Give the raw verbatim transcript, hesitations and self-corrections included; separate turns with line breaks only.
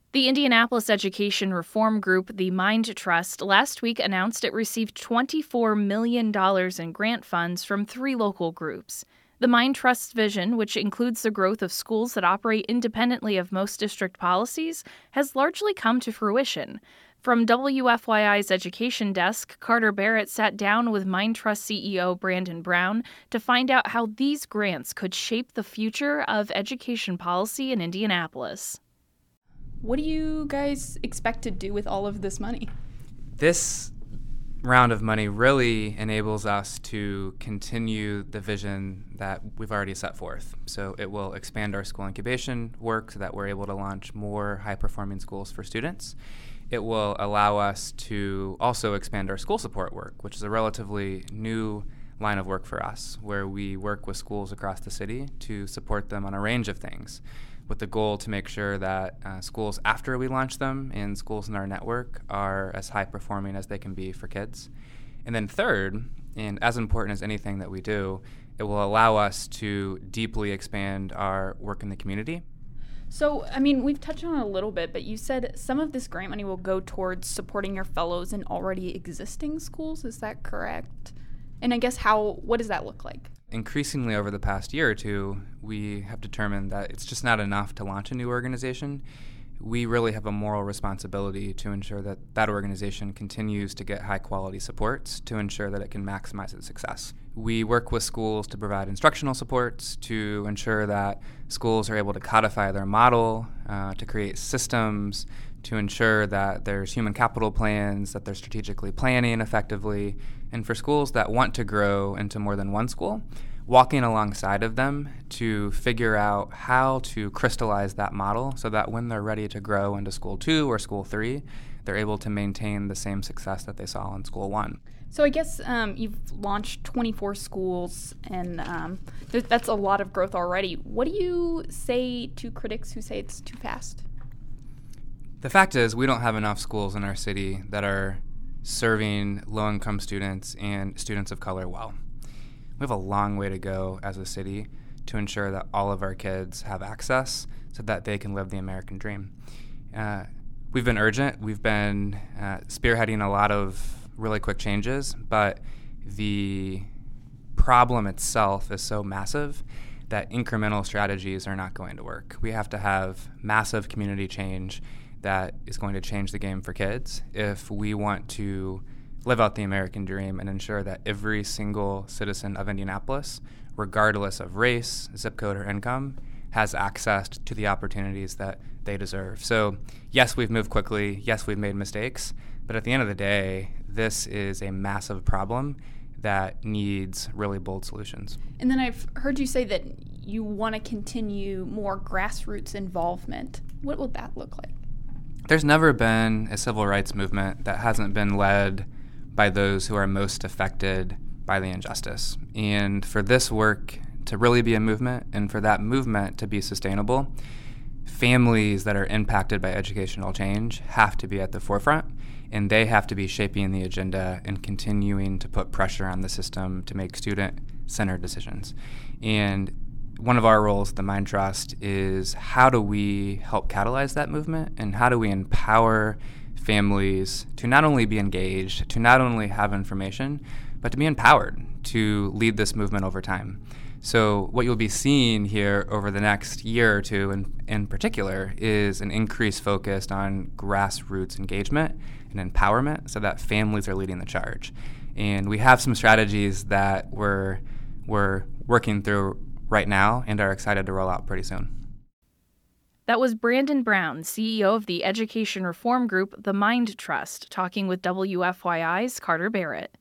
The Indianapolis Education Reform Group, the Mind Trust, last week announced it received twenty-four million dollars in grant funds from three local groups. The Mind Trust's vision, which includes the growth of schools that operate independently of most district policies, has largely come to fruition. From W F Y I's education desk, Carter Barrett sat down with Mind Trust C E O Brandon Brown to find out how these grants could shape the future of education policy in Indianapolis.
What do you guys expect to do with all of this money?
This round of money really enables us to continue the vision that we've already set forth. So it will expand our school incubation work so that we're able to launch more high-performing schools for students. It will allow us to also expand our school support work, which is a relatively new line of work for us, where we work with schools across the city to support them on a range of things, with the goal to make sure that uh, schools after we launch them and schools in our network are as high performing as they can be for kids. And then third, and as important as anything that we do, it will allow us to deeply expand our work in the community.
So, I mean, we've touched on it a little bit, but you said some of this grant money will go towards supporting your fellows in already existing schools. Is that correct? And I guess how, what does that look like?
Increasingly over the past year or two, we have determined that it's just not enough to launch a new organization. We really have a moral responsibility to ensure that that organization continues to get high-quality supports to ensure that it can maximize its success. We work with schools to provide instructional supports, to ensure that schools are able to codify their model, uh, to create systems, to ensure that there's human capital plans, that they're strategically planning effectively, and for schools that want to grow into more than one school, walking alongside of them to figure out how to crystallize that model so that when they're ready to grow into school two or school three, they're able to maintain the same success that they saw in school one.
So I guess um, you've launched twenty-four schools, and um, th- that's a lot of growth already. What do you say to critics who say it's too fast?
The fact is, we don't have enough schools in our city that are serving low-income students and students of color well. We have a long way to go as a city to ensure that all of our kids have access so that they can live the American dream. Uh, we've been urgent. We've been uh, spearheading a lot of really quick changes, but the problem itself is so massive that incremental strategies are not going to work. We have to have massive community change that is going to change the game for kids if we want to live out the American dream and ensure that every single citizen of Indianapolis, regardless of race, zip code, or income, has access to the opportunities that they deserve. So yes, we've moved quickly. Yes, we've made mistakes. But at the end of the day, this is a massive problem that needs really bold solutions.
And then I've heard you say that you want to continue more grassroots involvement. What would that look like?
There's never been a civil rights movement that hasn't been led by those who are most affected by the injustice. And for this work to really be a movement, and for that movement to be sustainable, families that are impacted by educational change have to be at the forefront, and they have to be shaping the agenda and continuing to put pressure on the system to make student-centered decisions. And one of our roles at the Mind Trust is how do we help catalyze that movement, and how do we empower families to not only be engaged, to not only have information, but to be empowered to lead this movement over time. So what you'll be seeing here over the next year or two in, in particular is an increased focus on grassroots engagement and empowerment so that families are leading the charge. And we have some strategies that we're, we're working through right now and are excited to roll out pretty soon.
That was Brandon Brown, C E O of the education reform group, the Mind Trust, talking with W F Y I's Carter Barrett.